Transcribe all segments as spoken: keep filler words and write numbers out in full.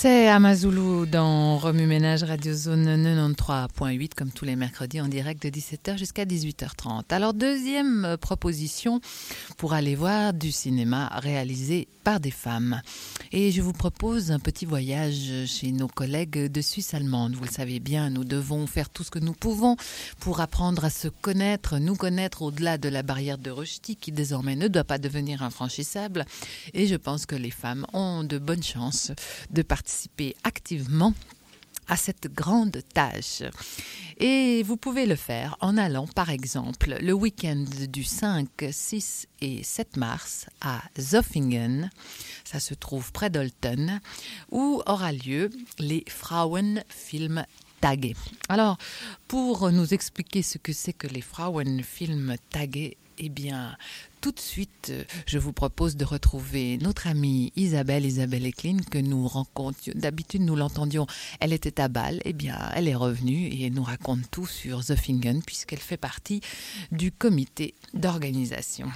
C'est Amazulu dans Remue Ménage Radio Zone quatre-vingt-treize point huit, comme tous les mercredis en direct de dix-sept heures jusqu'à dix-huit heures trente. Alors, deuxième proposition pour aller voir du cinéma réalisé par des femmes. Et je vous propose un petit voyage chez nos collègues de Suisse allemande. Vous le savez bien, nous devons faire tout ce que nous pouvons pour apprendre à se connaître, nous connaître au-delà de la barrière de Rösti qui désormais ne doit pas devenir infranchissable. Et je pense que les femmes ont de bonnes chances de participer activement à cette grande tâche. Et vous pouvez le faire en allant, par exemple, le week-end du cinq, six et sept mars à Zofingen, ça se trouve près d'Olten, où aura lieu les Frauenfilmtage. Alors, pour nous expliquer ce que c'est que les Frauenfilmtage, eh bien, tout de suite, je vous propose de retrouver notre amie Isabelle, Isabelle Eklin, que nous rencontrions. D'habitude, nous l'entendions, elle était à Bâle. Eh bien, elle est revenue et elle nous raconte tout sur Zofingen, puisqu'elle fait partie du comité d'organisation.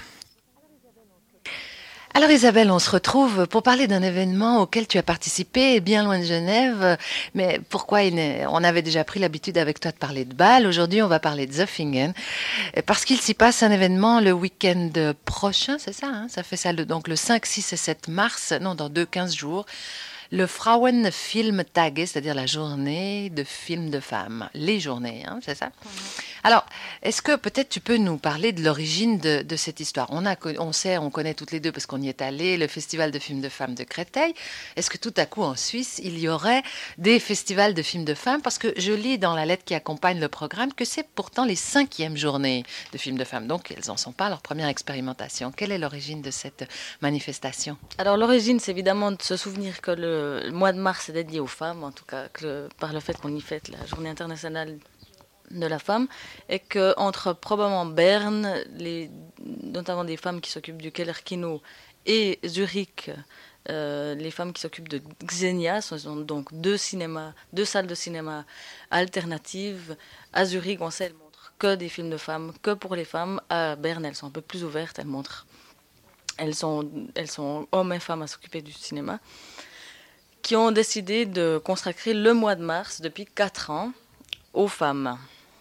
Alors Isabelle, on se retrouve pour parler d'un événement auquel tu as participé bien loin de Genève. Mais pourquoi il n'est... On avait déjà pris l'habitude avec toi de parler de Bâle. Aujourd'hui, on va parler de Zofingen. Parce qu'il s'y passe un événement le week-end prochain, c'est ça, hein, ça fait ça, le, donc le cinq, six et sept mars, non, dans deux, quinze jours. Le Frauenfilmtage, c'est-à-dire la journée de films de femmes. Les journées, hein, c'est ça? Mmh. Alors, est-ce que peut-être tu peux nous parler de l'origine de, de cette histoire? On, a, on sait, on connaît toutes les deux parce qu'on y est allé, le Festival de films de femmes de Créteil. Est-ce que tout à coup en Suisse, il y aurait des festivals de films de femmes? Parce que je lis dans la lettre qui accompagne le programme que c'est pourtant les cinquièmes journées de films de femmes. Donc, elles n'en sont pas à leur première expérimentation. Quelle est l'origine de cette manifestation? Alors, l'origine, c'est évidemment de se souvenir que le, le mois de mars est dédié aux femmes, en tout cas que le, par le fait qu'on y fête la journée internationale de la femme, et qu'entre probablement Berne, les, notamment des femmes qui s'occupent du Kellerkino, et Zurich, euh, les femmes qui s'occupent de Xenia, ce sont donc deux cinémas, deux salles de cinéma alternatives. À Zurich, on sait, elles montrent que des films de femmes, que pour les femmes. À Berne, elles sont un peu plus ouvertes, elles montrent, elles sont, elles sont hommes et femmes à s'occuper du cinéma, qui ont décidé de consacrer le mois de mars depuis quatre ans aux femmes,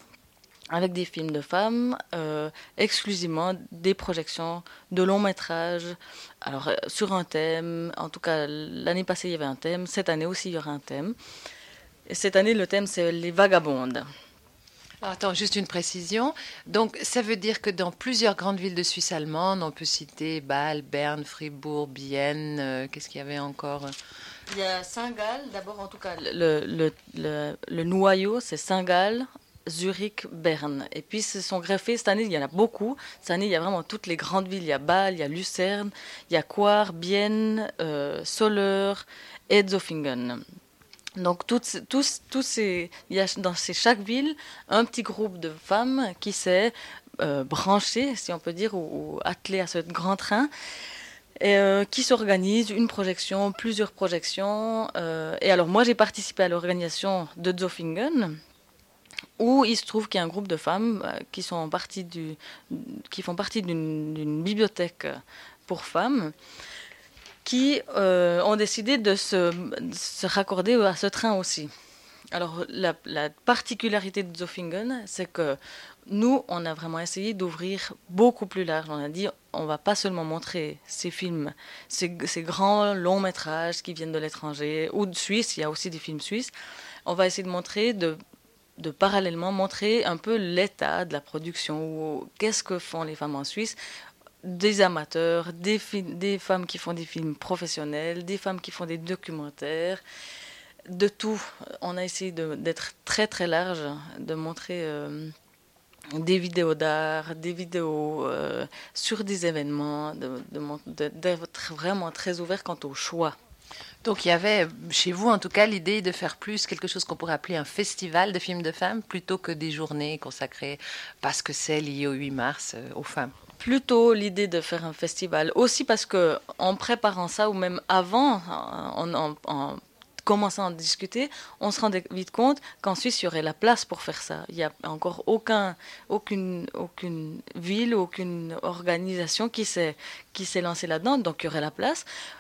avec des films de femmes, euh, exclusivement des projections de longs métrages, alors euh, sur un thème. En tout cas, l'année passée, il y avait un thème. Cette année aussi, il y aura un thème. Et cette année, le thème, c'est les vagabondes. Alors, attends, juste une précision. Donc, ça veut dire que dans plusieurs grandes villes de Suisse allemande, on peut citer Bâle, Berne, Fribourg, Bienne, euh, qu'est-ce qu'il y avait encore? Il y a Saint-Gall, d'abord, en tout cas, le, le, le, le noyau, c'est Saint-Gall, Zurich, Berne. Et puis, se sont greffés, cette année, il y en a beaucoup. Cette année, il y a vraiment toutes les grandes villes. Il y a Bâle, il y a Lucerne, il y a Coire, Bienne, euh, Soleure et Zofingen. Donc, toutes, tous, tous ces, il y a dans ces, chaque ville un petit groupe de femmes qui s'est euh, branché, si on peut dire, ou, ou attelé à ce grand train, et euh, qui s'organise une projection, plusieurs projections. Euh, et alors, moi, j'ai participé à l'organisation de Zofingen, où il se trouve qu'il y a un groupe de femmes euh, qui, sont partie du, qui font partie d'une, d'une bibliothèque pour femmes, qui euh, ont décidé de se, de se raccorder à ce train aussi. Alors, la, la particularité de Zofingen, c'est que nous, on a vraiment essayé d'ouvrir beaucoup plus large. On a dit, on ne va pas seulement montrer ces films, ces, ces grands longs métrages qui viennent de l'étranger, ou de Suisse, il y a aussi des films suisses. On va essayer de montrer, de, de parallèlement montrer un peu l'état de la production, ou qu'est-ce que font les femmes en Suisse, des amateurs, des, fi- des femmes qui font des films professionnels, des femmes qui font des documentaires, de tout. On a essayé de, d'être très très large, de montrer euh, des vidéos d'art, des vidéos euh, sur des événements, de, de, de, d'être vraiment très ouvert quant au choix. Donc il y avait chez vous en tout cas l'idée de faire plus quelque chose qu'on pourrait appeler un festival de films de femmes plutôt que des journées consacrées parce que c'est lié au huit mars euh, aux femmes. Plutôt l'idée de faire un festival, aussi parce que en préparant ça ou même avant, en, en, en commençant à discuter, on se rendait vite compte qu'en Suisse il y aurait la place pour faire ça. Il n'y a encore aucun, aucune, aucune ville, aucune organisation qui s'est, qui s'est lancée là-dedans, donc il y aurait la place.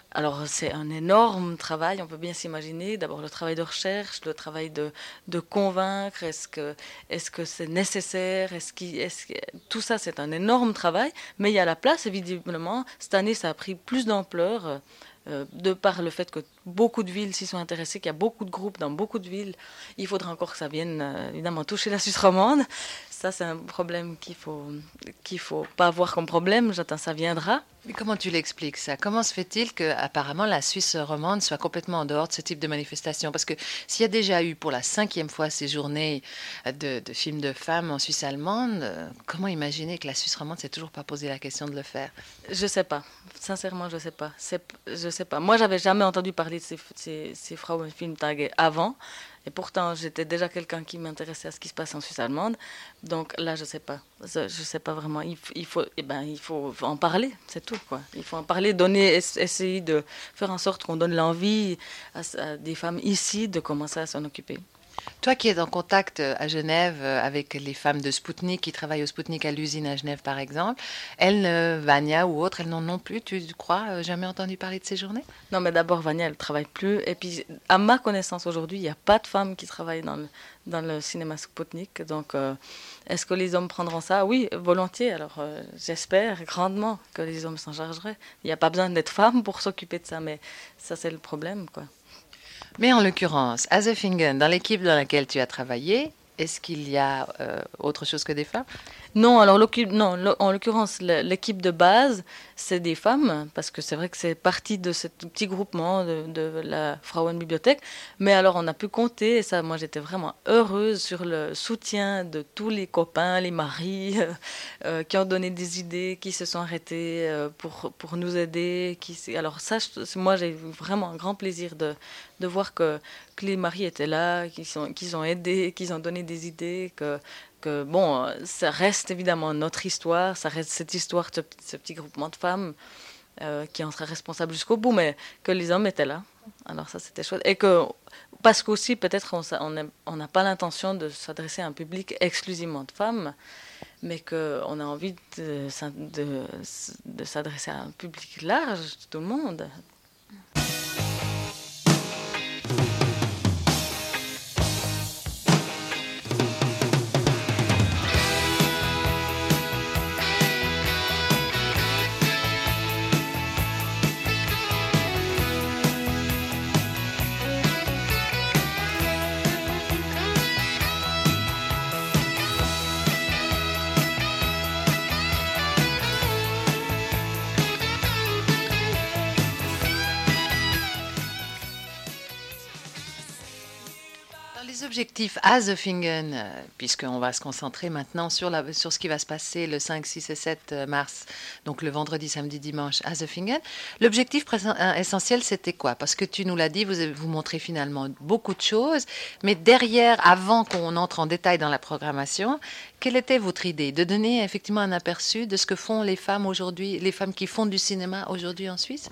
Alors c'est un énorme travail, on peut bien s'imaginer. D'abord le travail de recherche, le travail de, de convaincre, est-ce que, est-ce que c'est nécessaire, est-ce qu'il, est-ce que, tout ça c'est un énorme travail, mais il y a la place évidemment. Cette année ça a pris plus d'ampleur, euh, de par le fait que beaucoup de villes s'y sont intéressées, qu'il y a beaucoup de groupes dans beaucoup de villes. Il faudra encore que ça vienne euh, évidemment toucher la Suisse romande. Ça c'est un problème qu'il faut, qu'il faut pas voir comme problème, j'attends ça viendra. Mais comment tu l'expliques ça? Comment se fait-il que apparemment la Suisse romande soit complètement en dehors de ce type de manifestation? Parce que s'il y a déjà eu pour la cinquième fois ces journées de, de films de femmes en Suisse allemande, comment imaginer que la Suisse romande s'est toujours pas posé la question de le faire? Je sais pas. Sincèrement, je sais pas. C'est, je sais pas. Moi, j'avais jamais entendu parler de ces, ces, ces Frauenfilmtage avant. Et pourtant, j'étais déjà quelqu'un qui m'intéressait à ce qui se passe en Suisse allemande. Donc là, je sais pas. Je, je sais pas vraiment. Il, il faut, eh ben, il faut en parler, c'est tout, quoi. Il faut en parler, donner, essayer de faire en sorte qu'on donne l'envie à, à des femmes ici de commencer à s'en occuper. Toi qui es en contact à Genève avec les femmes de Spoutnik qui travaillent au Spoutnik à l'usine à Genève par exemple, elles, Vania ou autres, elles n'en ont plus, tu crois, jamais entendu parler de ces journées? Non, mais d'abord Vania, elle ne travaille plus. Et puis, à ma connaissance aujourd'hui, il n'y a pas de femmes qui travaillent dans le, dans le cinéma Spoutnik. Donc, euh, est-ce que les hommes prendront ça? Oui, volontiers. Alors, euh, j'espère grandement que les hommes s'en chargeraient. Il n'y a pas besoin d'être femme pour s'occuper de ça, mais ça, c'est le problème, quoi. Mais en l'occurrence, à Zofingen, dans l'équipe dans laquelle tu as travaillé, est-ce qu'il y a euh, autre chose que des femmes? Non, alors non, en l'occurrence, l'équipe de base, c'est des femmes, parce que c'est vrai que c'est partie de ce petit groupement de, de la Frauenbibliothek. Mais alors, on a pu compter, et ça, moi, j'étais vraiment heureuse sur le soutien de tous les copains, les maris, euh, euh, qui ont donné des idées, qui se sont arrêtés euh, pour, pour nous aider. Qui, alors ça, je, moi, j'ai eu vraiment un grand plaisir de, de voir que, que les maris étaient là, qu'ils sont, qu'ils ont aidé, qu'ils ont donné des idées, que... que bon, ça reste évidemment notre histoire, ça reste cette histoire de ce, ce petit groupement de femmes euh, qui en sera responsable jusqu'au bout, mais que les hommes étaient là. Alors ça, c'était chouette. Et que, parce qu'aussi, peut-être, on n'a pas l'intention de s'adresser à un public exclusivement de femmes, mais qu'on a envie de, de, de s'adresser à un public large, tout le monde. Objectif à Zofingen, euh, puisqu'on va se concentrer maintenant sur, la, sur ce qui va se passer le cinq, six et sept mars, donc le vendredi, samedi, dimanche à Zofingen. L'objectif présent, euh, essentiel, c'était quoi? Parce que tu nous l'as dit, vous, vous montrez finalement beaucoup de choses, mais derrière, avant qu'on entre en détail dans la programmation, quelle était votre idée? De donner effectivement un aperçu de ce que font les femmes aujourd'hui, les femmes qui font du cinéma aujourd'hui en Suisse?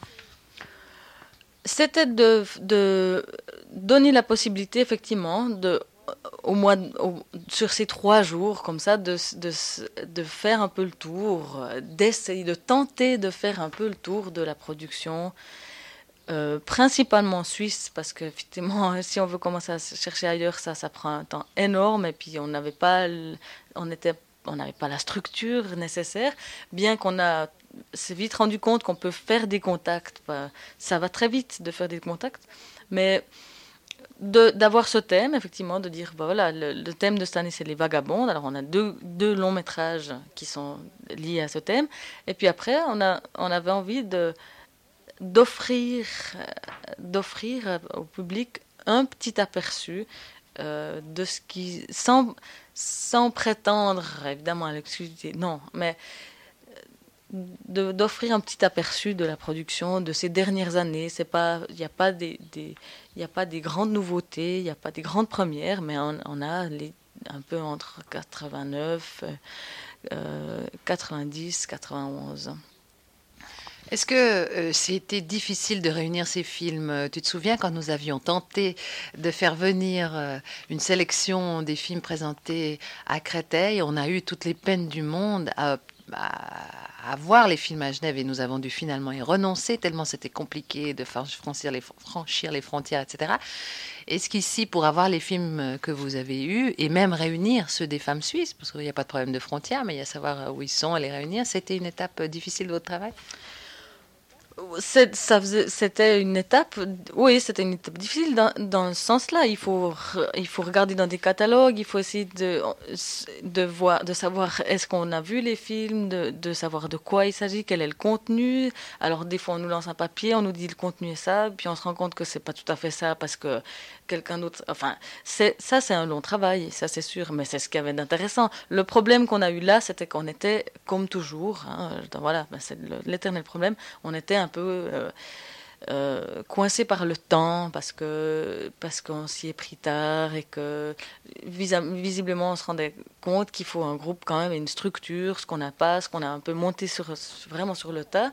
C'était de, de donner la possibilité, effectivement, de, au mois, au, sur ces trois jours, comme ça, de, de, de faire un peu le tour, d'essayer, de tenter de faire un peu le tour de la production, euh, principalement suisse, parce qu'effectivement, si on veut commencer à chercher ailleurs, ça, ça prend un temps énorme, et puis on n'avait pas, on était, on n'avait pas la structure nécessaire, bien qu'on a s'est vite rendu compte qu'on peut faire des contacts. Ça va très vite de faire des contacts, mais de, d'avoir ce thème, effectivement, de dire, bah voilà, le, le thème de cette année, c'est les vagabondes. Alors, on a deux, deux longs métrages qui sont liés à ce thème. Et puis après, on, a, on avait envie de, d'offrir, d'offrir au public un petit aperçu euh, de ce qui, sans, sans prétendre, évidemment, à l'exclusivité, non, mais De, d'offrir un petit aperçu de la production de ces dernières années. C'est pas, il n'y a pas des, des, il y a pas des grandes nouveautés, il n'y a pas des grandes premières, mais on, on a les, un peu entre quatre-vingt-neuf, euh, quatre-vingt-dix, quatre-vingt-onze. Est-ce que euh, c'était difficile de réunir ces films? Tu te souviens quand nous avions tenté de faire venir euh, une sélection des films présentés à Créteil, on a eu toutes les peines du monde à, à, à voir les films à Genève et nous avons dû finalement y renoncer tellement c'était compliqué de franchir les, franchir les frontières, et cetera. Est-ce qu'ici, pour avoir les films que vous avez eus et même réunir ceux des femmes suisses, parce qu'il n'y a pas de problème de frontières, mais il y a savoir où ils sont et les réunir, c'était une étape difficile de votre travail? C'est, ça faisait, c'était une étape, oui, c'était une étape difficile dans, dans ce sens-là. Il faut, il faut regarder dans des catalogues, il faut essayer de, de, voir, de savoir est-ce qu'on a vu les films, de, de savoir de quoi il s'agit, quel est le contenu. Alors des fois on nous lance un papier, on nous dit le contenu est ça, puis on se rend compte que c'est pas tout à fait ça parce que quelqu'un d'autre... Enfin, c'est, ça c'est un long travail, ça c'est sûr, mais c'est ce qu'il y avait d'intéressant. Le problème qu'on a eu là, c'était qu'on était, comme toujours, hein, voilà, ben c'est l'éternel problème, on était un peu euh, euh, coincé par le temps parce que parce qu'on s'y est pris tard et que vis- visiblement on se rendait compte qu'il faut un groupe quand même et une structure, ce qu'on n'a pas, ce qu'on a un peu monté sur, vraiment sur le tas.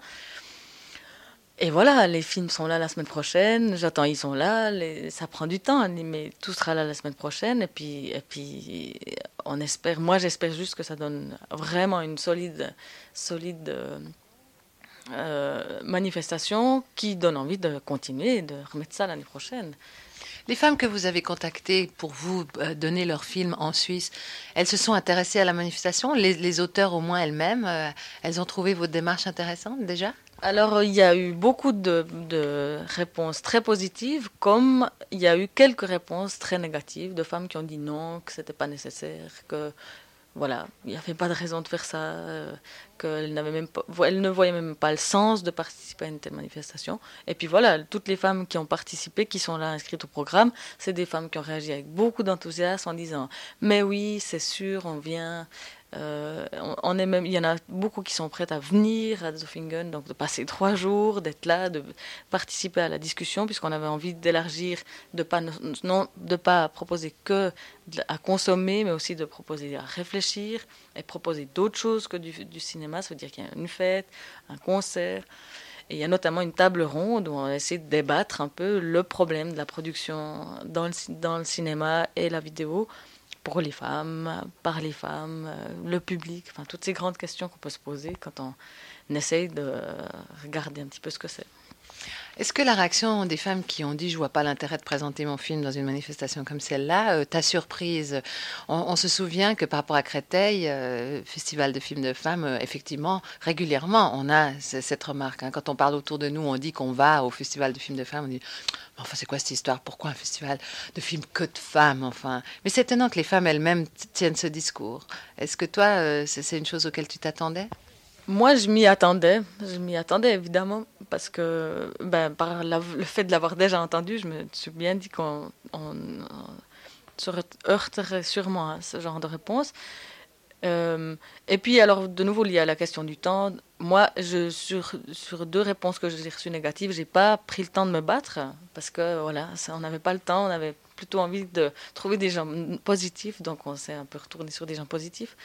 Et voilà, les films sont là la semaine prochaine, j'attends, ils sont là, les, ça prend du temps, mais tout sera là la semaine prochaine, et puis, et puis on espère, moi j'espère juste que ça donne vraiment une solide, solide euh, euh, manifestation qui donne envie de continuer et de remettre ça l'année prochaine. Les femmes que vous avez contactées pour vous euh, donner leurs films en Suisse, elles se sont intéressées à la manifestation? Les, les auteurs au moins elles-mêmes, euh, elles ont trouvé votre démarche intéressante déjà? Alors, il y a eu beaucoup de, de réponses très positives, comme il y a eu quelques réponses très négatives de femmes qui ont dit non, que c'était pas nécessaire, que voilà, il n'y avait pas de raison de faire ça, euh, qu'elles n'avaient même pas, elles ne voyaient même pas le sens de participer à une telle manifestation. Et puis voilà, toutes les femmes qui ont participé, qui sont là inscrites au programme, c'est des femmes qui ont réagi avec beaucoup d'enthousiasme en disant « Mais oui, c'est sûr, on vient ». Euh, on est même, il y en a beaucoup qui sont prêtes à venir à Zofingen, donc de passer trois jours, d'être là, de participer à la discussion, puisqu'on avait envie d'élargir, de pas non, de pas proposer que à consommer, mais aussi de proposer à réfléchir et proposer d'autres choses que du, du cinéma. Ça veut dire qu'il y a une fête, un concert. Et il y a notamment une table ronde où on essaie de débattre un peu le problème de la production dans le, dans le cinéma et la vidéo, pour les femmes, par les femmes, le public, enfin toutes ces grandes questions qu'on peut se poser quand on essaye de regarder un petit peu ce que c'est. Est-ce que la réaction des femmes qui ont dit « je vois pas l'intérêt de présenter mon film dans une manifestation comme celle-là euh, » t'a surprise? on, on se souvient que par rapport à Créteil, euh, festival de films de femmes, euh, effectivement, régulièrement, on a c- cette remarque. Hein. Quand on parle autour de nous, on dit qu'on va au festival de films de femmes, on dit « enfin, c'est quoi cette histoire? Pourquoi un festival de films que de femmes ?» Enfin, mais c'est étonnant que les femmes elles-mêmes tiennent ce discours. Est-ce que toi, euh, c'est, c'est une chose auquel tu t'attendais? Moi, je m'y attendais, je m'y attendais évidemment, parce que ben, par la, le fait de l'avoir déjà entendu, je me suis bien dit qu'on on, on se heurterait sûrement à ce genre de réponse. Euh, et puis, alors, de nouveau, lié à la question du temps, moi, je, sur, sur deux réponses que j'ai reçues négatives, j'ai pas pris le temps de me battre, parce que voilà, ça, on n'avait pas le temps, on avait plutôt envie de trouver des gens positifs, donc on s'est un peu retourné sur des gens positifs.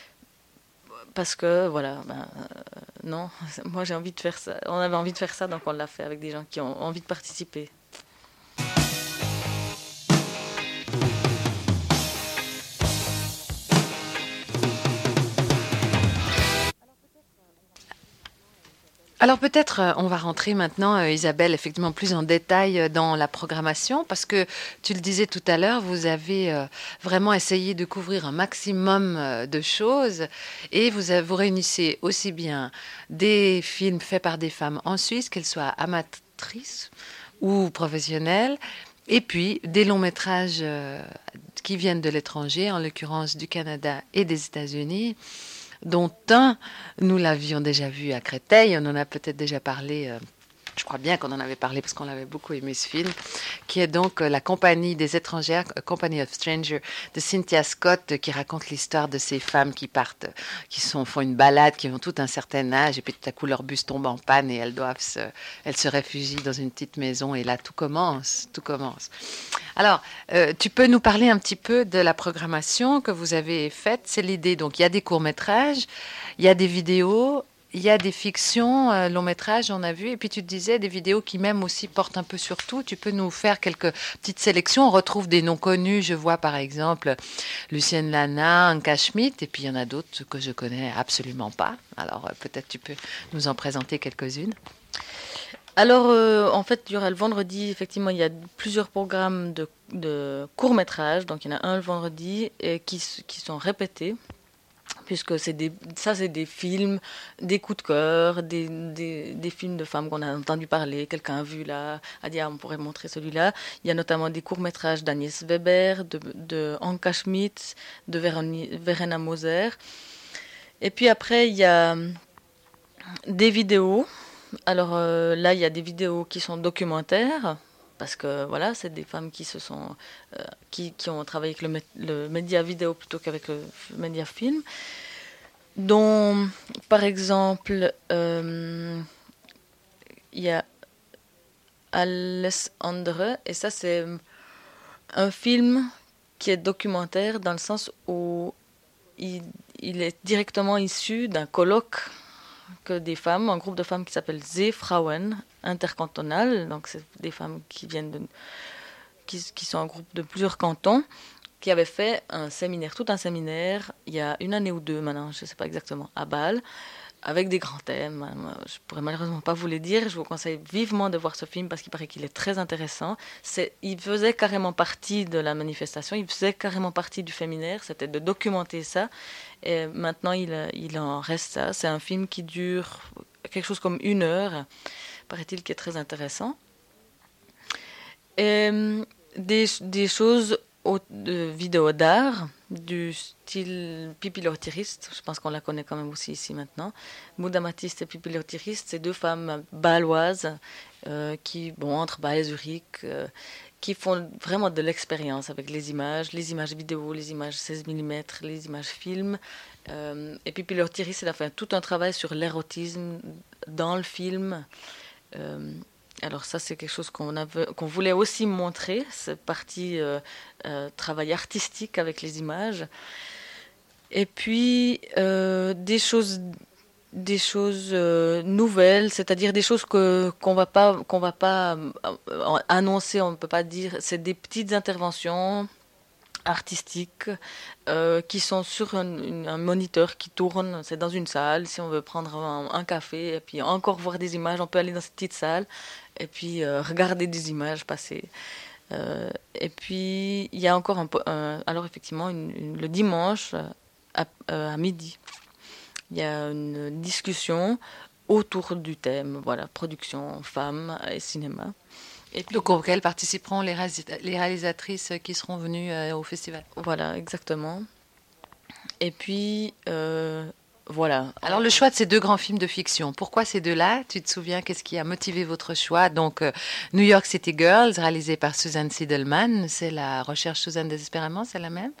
Parce que, voilà, ben, euh, non, moi j'ai envie de faire ça. On avait envie de faire ça, donc on l'a fait avec des gens qui ont envie de participer. Alors peut-être euh, on va rentrer maintenant, euh, Isabelle, effectivement plus en détail euh, dans la programmation, parce que tu le disais tout à l'heure, vous avez euh, vraiment essayé de couvrir un maximum euh, de choses et vous, avez- vous réunissez aussi bien des films faits par des femmes en Suisse, qu'elles soient amatrices ou professionnelles, et puis des longs métrages euh, qui viennent de l'étranger, en l'occurrence du Canada et des États-Unis, dont un, nous l'avions déjà vu à Créteil, on en a peut-être déjà parlé, euh, je crois bien qu'on en avait parlé parce qu'on avait beaucoup aimé ce film, qui est donc euh, La Compagnie des étrangères, A Company of Strangers, de Cynthia Scott, euh, qui raconte l'histoire de ces femmes qui partent, euh, qui sont, font une balade, qui ont tout un certain âge, et puis tout à coup leur bus tombe en panne et elles doivent se, elles se réfugient dans une petite maison, et là tout commence, tout commence. Alors, euh, tu peux nous parler un petit peu de la programmation que vous avez faite? C'est l'idée, donc il y a des courts-métrages, il y a des vidéos, il y a des fictions, euh, longs métrages, on a vu, et puis tu te disais des vidéos qui même aussi portent un peu sur tout. Tu peux nous faire quelques petites sélections. On retrouve des noms connus. Je vois par exemple Lucienne Lana, Anka Schmidt, et puis il y en a d'autres que je connais absolument pas. Alors euh, peut-être tu peux nous en présenter quelques-unes. Alors, euh, en fait, il y aura le vendredi, effectivement, il y a plusieurs programmes de, de courts-métrages. Donc, il y en a un le vendredi et qui, qui sont répétés, puisque c'est des, ça, c'est des films, des coups de cœur, des, des, des films de femmes qu'on a entendu parler, quelqu'un a vu là, a dit, ah, on pourrait montrer celui-là. Il y a notamment des courts-métrages d'Agnès Weber, de, de Anka Schmidt, de Véroni- Verena Moser. Et puis après, il y a des vidéos. Alors euh, là, il y a des vidéos qui sont documentaires, parce que voilà, c'est des femmes qui se sont, euh, qui, qui ont travaillé avec le, mé- le média vidéo plutôt qu'avec le f- média film. Dont, par exemple, euh, il y a Alessandre, et ça c'est un film qui est documentaire dans le sens où il, il est directement issu d'un colloque que des femmes, un groupe de femmes qui s'appelle Seefrauen intercantonal, donc c'est des femmes qui viennent de, qui, qui sont un groupe de plusieurs cantons, qui avaient fait un séminaire, tout un séminaire, il y a une année ou deux maintenant, je ne sais pas exactement, à Bâle, avec des grands thèmes. Je pourrais malheureusement pas vous les dire. Je vous conseille vivement de voir ce film parce qu'il paraît qu'il est très intéressant. C'est, il faisait carrément partie de la manifestation, il faisait carrément partie du féminaire. C'était de documenter ça. Et maintenant, il, il en reste ça. C'est un film qui dure quelque chose comme une heure, paraît-il, qui est très intéressant. Et des, des choses de vidéos d'art du style Pippi Lortiriste, je pense qu'on la connaît quand même aussi ici maintenant. Mouda Matisse et Pippi Lortiriste, c'est deux femmes bâloises euh, qui, bon, entre Bâle et Zurich, euh, qui font vraiment de l'expérience avec les images, les images vidéo, les images seize millimètres, les images films. Euh, et Pippi Lortiriste, elle a fait tout un travail sur l'érotisme dans le film. Euh, Alors ça, c'est quelque chose qu'on avait, qu'on voulait aussi montrer, cette partie euh, euh, travail artistique avec les images. Et puis, euh, des choses, des choses euh, nouvelles, c'est-à-dire des choses que, qu'on va pas, qu'on va pas euh, annoncer, on ne peut pas dire. C'est des petites interventions artistiques euh, qui sont sur un, une- un moniteur qui tourne. C'est dans une salle. Si on veut prendre un, un café et puis encore voir des images, on peut aller dans cette petite salle et puis euh, regarder des images passer. Euh, et puis il y a encore un, po- un- alors effectivement une- une- le dimanche euh, à, euh, à midi, il y a une discussion autour du thème, voilà, production, femmes et cinéma. Et puis Donc auxquelles participeront les, réalis- les réalisatrices qui seront venues euh, au festival. voilà, exactement. Et puis euh, voilà. Alors le choix de ces deux grands films de fiction, pourquoi ces deux-là? Tu te souviens, qu'est-ce qui a motivé votre choix? Donc euh, New York City Girls, réalisé par Susan Siedelman, c'est la recherche Suzanne désespérément, c'est la même?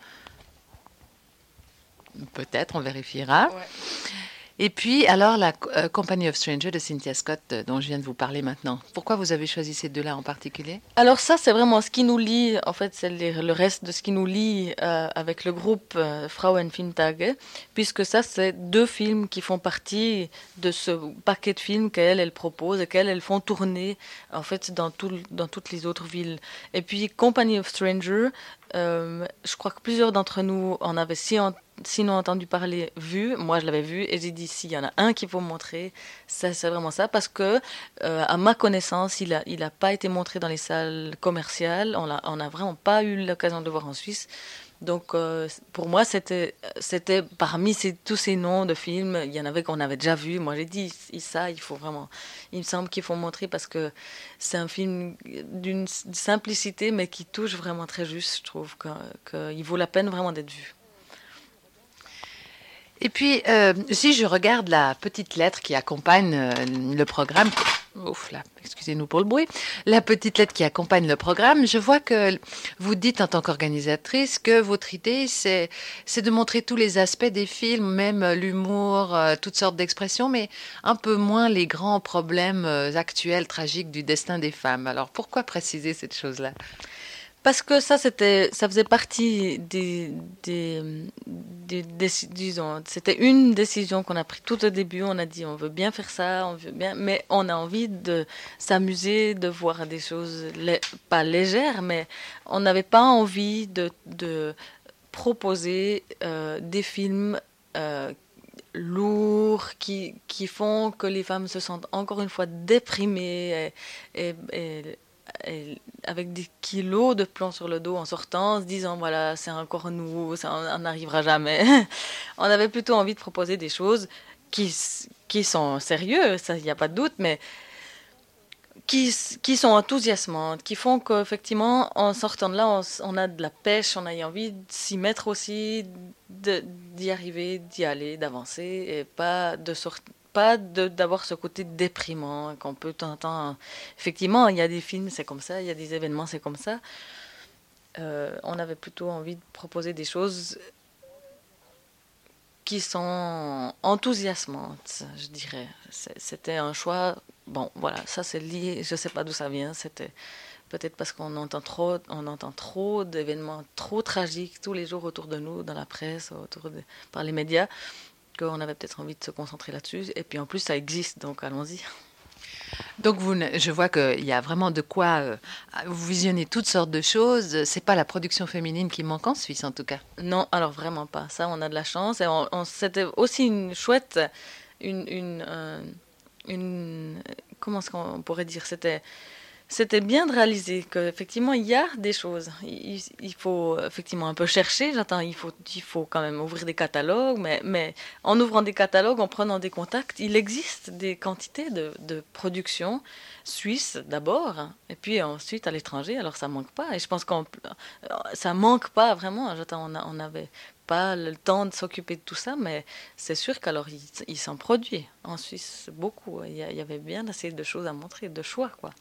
Peut-être, on vérifiera. Ouais. Et puis, alors, la euh, Company of Strangers de Cynthia Scott, euh, dont je viens de vous parler maintenant. Pourquoi vous avez choisi ces deux-là en particulier? Alors ça, c'est vraiment ce qui nous lie, en fait, c'est les- le reste de ce qui nous lie euh, avec le groupe euh, Frauenfilmtage, puisque ça, c'est deux films qui font partie de ce paquet de films qu'elles, elles proposent et qu'elles, elles font tourner, en fait, dans, tout, dans toutes les autres villes. Et puis, Company of Strangers, euh, je crois que plusieurs d'entre nous en avaient si en- sinon entendu parler, vu. Moi, je l'avais vu et j'ai dit, s'il y en a un qu'il faut montrer, ça, c'est vraiment ça, parce que euh, à ma connaissance, il a, il a pas été montré dans les salles commerciales. On l'a, on n'a vraiment pas eu l'occasion de le voir en Suisse. Donc, euh, pour moi, c'était, c'était parmi ces, tous ces noms de films, il y en avait qu'on avait déjà vu. Moi, j'ai dit, ça, il faut vraiment, il me semble qu'il faut montrer parce que c'est un film d'une simplicité, mais qui touche vraiment très juste. Je trouve que, que il vaut la peine vraiment d'être vu. Et puis, euh, si je regarde la petite lettre qui accompagne euh, le programme, ouf là, excusez-nous pour le bruit, la petite lettre qui accompagne le programme, je vois que vous dites en tant qu'organisatrice que votre idée, c'est, c'est de montrer tous les aspects des films, même l'humour, euh, toutes sortes d'expressions, mais un peu moins les grands problèmes euh, actuels, tragiques du destin des femmes. Alors, pourquoi préciser cette chose-là? Parce que ça, c'était, ça faisait partie des, des, des, des- disons, c'était une décision qu'on a prise tout au début. On a dit, on veut bien faire ça, on veut bien, mais on a envie de s'amuser, de voir des choses, lé- pas légères, mais on n'avait pas envie de, de proposer euh, des films euh, lourds qui, qui font que les femmes se sentent encore une fois déprimées et, et- et- et avec des kilos de plomb sur le dos en sortant, en se disant voilà, c'est encore nous, ça on n'arrivera jamais. On avait plutôt envie de proposer des choses qui, s- qui sont sérieuses, ça, il n'y a pas de doute, mais qui, qui sont enthousiasmantes, qui font qu'effectivement, en sortant de là, on, s- on a de la pêche, on a envie de s'y mettre aussi, de- d'y arriver, d'y aller, d'avancer, et pas de sortir. Pas de- d'avoir ce côté déprimant qu'on peut t'entendre. Effectivement, il y a des films, c'est comme ça, il y a des événements, c'est comme ça. Euh, on avait plutôt envie de proposer des choses qui sont enthousiasmantes, je dirais. C'est- C'était un choix. Bon, voilà, ça c'est lié. Je sais pas d'où ça vient. C'était peut-être parce qu'on entend trop, on entend trop d'événements trop tragiques tous les jours autour de nous, dans la presse, autour de, par les médias, qu'on avait peut-être envie de se concentrer là-dessus. Et puis en plus, ça existe, donc allons-y. Donc vous, ne- je vois qu'il y a vraiment de quoi euh, vous visionner toutes sortes de choses. C'est pas la production féminine qui manque en Suisse en tout cas. Non, alors vraiment pas. Ça, on a de la chance. Et on, on- c'était aussi une chouette, une, une, euh, une, comment est-ce qu'on pourrait dire? C'était C'était bien de réaliser qu'effectivement, il y a des choses. Il, il faut effectivement un peu chercher, j'entends, il faut, il faut quand même ouvrir des catalogues, mais, mais en ouvrant des catalogues, en prenant des contacts, il existe des quantités de, de production suisse d'abord, et puis ensuite à l'étranger, alors ça manque pas. Et je pense qu'on ça manque pas vraiment. J'entends, on a- on n'avait pas le temps de s'occuper de tout ça, mais c'est sûr qu'alors il, il s'en produit en Suisse beaucoup. Il y, a- il y avait bien assez de choses à montrer, de choix, quoi.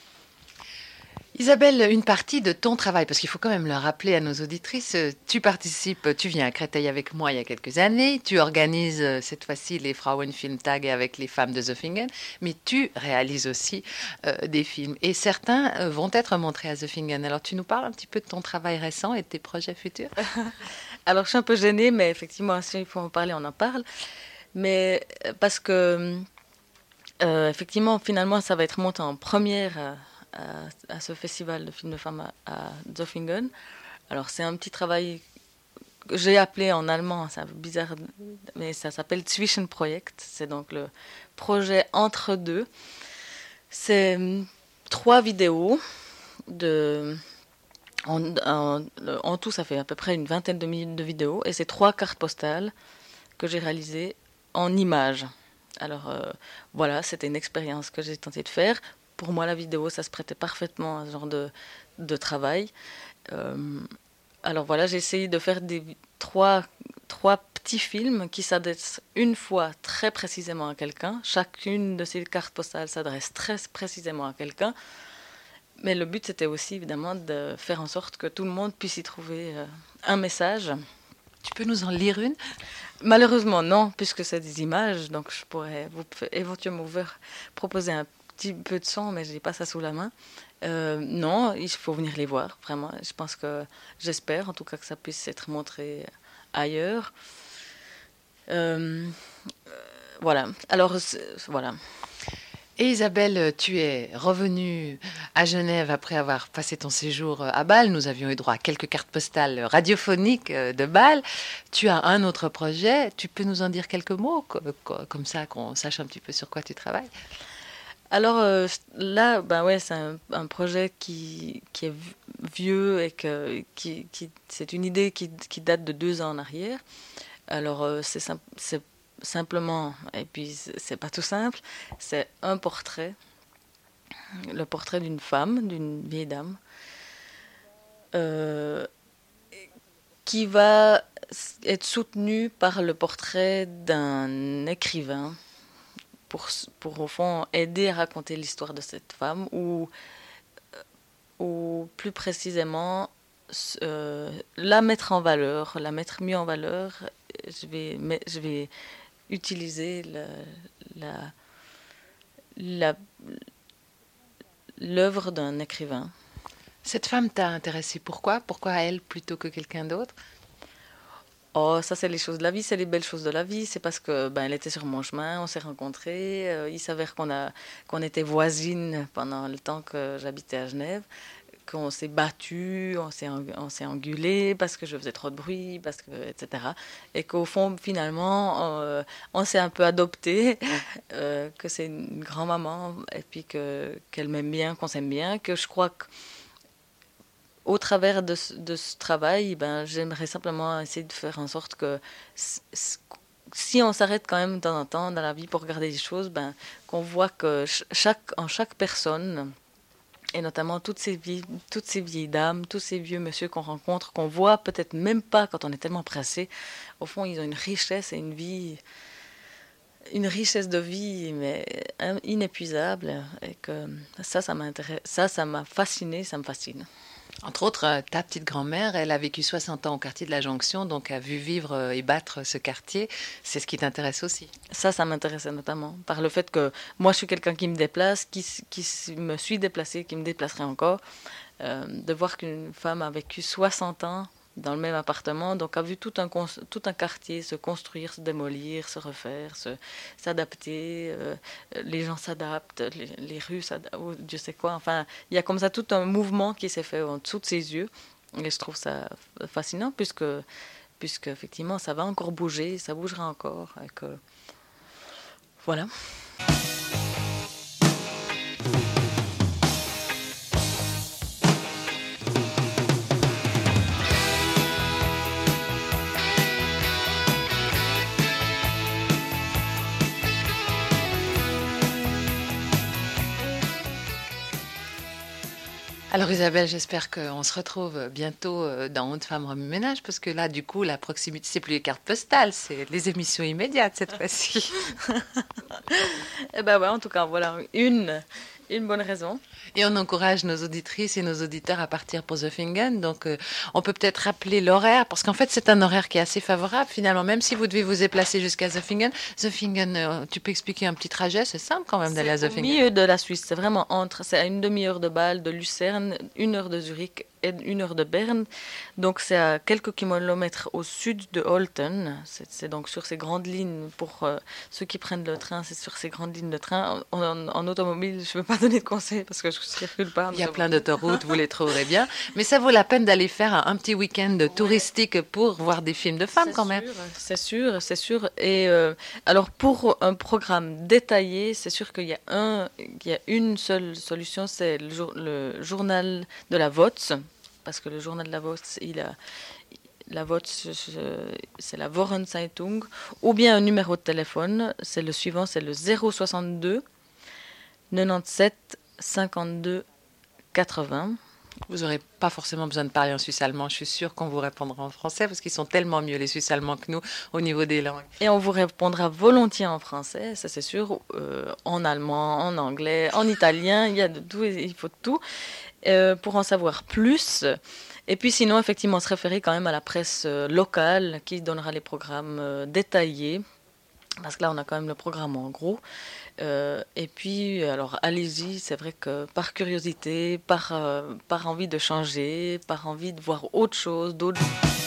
Isabelle, une partie de ton travail, parce qu'il faut quand même le rappeler à nos auditrices, euh, tu participes, tu viens à Créteil avec moi il y a quelques années, tu organises euh, cette fois-ci les Frauenfilmtage avec les femmes de Zofingen, mais tu réalises aussi euh, des films et certains euh, vont être montrés à Zofingen. Alors tu nous parles un petit peu de ton travail récent et de tes projets futurs? Alors, je suis un peu gênée, mais effectivement, s'il faut en parler, on en parle. Mais euh, parce que, euh, effectivement, finalement, ça va être monté en première à, à- à ce festival de films de femmes à, à Zofingen. Alors, c'est un petit travail que j'ai appelé en allemand, c'est un peu bizarre, mais ça s'appelle Zwischenprojekt. C'est donc le projet entre deux. C'est hum, trois vidéos de. En, en- en tout, ça fait à peu près une vingtaine de minutes de vidéos, et c'est trois cartes postales que j'ai réalisées en images. Alors euh, voilà, c'était une expérience que j'ai tenté de faire. Pour moi, la vidéo, ça se prêtait parfaitement à ce genre de, de travail. Euh, alors voilà, j'ai essayé de faire des, trois, trois petits films qui s'adressent une fois très précisément à quelqu'un. Chacune de ces cartes postales s'adresse très précisément à quelqu'un. Mais le but, c'était aussi évidemment de faire en sorte que tout le monde puisse y trouver euh, un message. Tu peux nous en lire une? Malheureusement, non, puisque c'est des images, donc je pourrais vous éventuellement vous proposer un petit peu de son, mais je n'ai pas ça sous la main. Euh, non, il faut venir les voir, vraiment. Je pense que, j'espère en tout cas que ça puisse être montré ailleurs. Euh, voilà, alors voilà. Et Isabelle, tu es revenue à Genève après avoir passé ton séjour à Bâle. Nous avions eu droit à quelques cartes postales radiophoniques de Bâle. Tu as un autre projet. Tu peux nous en dire quelques mots, comme ça qu'on sache un petit peu sur quoi tu travailles? Alors euh, là, ben ouais, c'est un, un projet qui, qui est vieux et que qui, qui c'est une idée qui, qui date de deux ans en arrière. Alors euh, c'est sim- c'est simplement, et puis c'est c'est pas tout simple, c'est un portrait, le portrait d'une femme, d'une vieille dame, euh, qui va être soutenu par le portrait d'un écrivain pour, pour au fond aider à raconter l'histoire de cette femme ou ou plus précisément euh, la mettre en valeur, la mettre mieux en valeur. Je vais, mais, je vais utiliser le, la, la, l'œuvre d'un écrivain. Cette femme t'a intéressée pourquoi? Pourquoi elle plutôt que quelqu'un d'autre? Oh, ça, c'est les choses de la vie, c'est les belles choses de la vie. C'est parce que ben, elle était sur mon chemin, on s'est rencontrés. Euh, il s'avère qu'on a, qu'on était voisines pendant le temps que j'habitais à Genève, qu'on s'est battu, on s'est, en- on s'est engueulé parce que je faisais trop de bruit, parce que, et cetera. Et qu'au fond, finalement, euh, on s'est un peu adopté, euh, que c'est une grand-maman, et puis que, qu'elle m'aime bien, qu'on s'aime bien, que je crois que au travers de ce, de ce travail, ben, j'aimerais simplement essayer de faire en sorte que s- s- si on s'arrête quand même de temps en temps dans la vie pour regarder les choses, ben, qu'on voit que ch- chaque, en chaque personne, et notamment toutes ces, vieilles, toutes ces vieilles dames, tous ces vieux monsieur qu'on rencontre, qu'on voit peut-être même pas quand on est tellement pressé, au fond, ils ont une richesse et une vie, une richesse de vie, mais euh, inépuisable, et que ça, ça m'intéresse, ça, ça m'a fasciné, ça me fascine. Entre autres, euh, ta petite grand-mère, elle a vécu soixante ans au quartier de la Jonction, donc a vu vivre euh, et battre ce quartier. C'est ce qui t'intéresse aussi. Ça, ça m'intéressait notamment par le fait que moi, je suis quelqu'un qui me déplace, qui, s- qui s- me suis déplacé, qui me déplacerait encore. Euh, de voir qu'une femme a vécu soixante ans dans le même appartement, donc a vu tout un, cons- tout un quartier se construire, se démolir, se refaire, se, s'adapter. Euh, les gens s'adaptent, les, les rues s'adaptent, ou Dieu sait quoi. Enfin, il y a comme ça tout un mouvement qui s'est fait en dessous de ses yeux. Et je trouve ça fascinant puisque, puisque effectivement, ça va encore bouger, ça bougera encore. Et que, voilà. Alors Isabelle, j'espère qu'on se retrouve bientôt euh, dans Haute Femme Remue Ménage, parce que là, du coup, la proximité, c'est plus les cartes postales, c'est les émissions immédiates cette fois-ci. Et ben ouais, en tout cas, voilà une, une bonne raison. Et on encourage nos auditrices et nos auditeurs à partir pour Zofingen. Donc, euh, on peut peut-être rappeler l'horaire, parce qu'en fait, c'est un horaire qui est assez favorable, finalement, même si vous devez vous déplacer jusqu'à Zofingen. Zofingen, euh, tu peux expliquer un petit trajet, c'est simple quand même d'aller à C'est au Zofingen. milieu de la Suisse, c'est vraiment entre, c'est à une demi-heure de Bâle, de Lucerne, une heure de Zurich et une heure de Berne. Donc c'est à quelques kilomètres au sud de Olten. C'est c'est donc sur ces grandes lignes, pour euh, ceux qui prennent le train, c'est sur ces grandes lignes de train. En, en- en automobile, je ne veux pas donner de conseils parce que je ne circule pas en Il y a plein automobile. d'autoroutes, vous les trouverez bien. Mais ça vaut la peine d'aller faire un, un petit week-end touristique pour voir des films de femmes C'est quand même. sûr, c'est sûr, c'est sûr. Et euh, alors pour un programme détaillé, c'est sûr qu'il y a un, qu'il y a une seule solution, c'est le, jour- le journal de la V O T S, parce que le journal de la V O T S, il a, la V O T S, c'est la Wochenzeitung, ou bien un numéro de téléphone, c'est le suivant, c'est le zéro soixante-deux quatre-vingt-dix-sept cinquante-deux quatre-vingts. Vous n'aurez pas forcément besoin de parler en suisse-allemand. Je suis sûre qu'on vous répondra en français parce qu'ils sont tellement mieux les Suisses-allemands que nous au niveau des langues. Et on vous répondra volontiers en français, ça c'est sûr, euh, en allemand, en anglais, en italien, il y a de tout, il faut de tout, euh, pour en savoir plus. Et puis sinon, effectivement, se référer quand même à la presse euh, locale qui donnera les programmes euh, détaillés, parce que là, on a quand même le programme en gros. Euh, et puis, alors, allez-y, c'est vrai que par curiosité, par, euh, par envie de changer, par envie de voir autre chose, d'autres...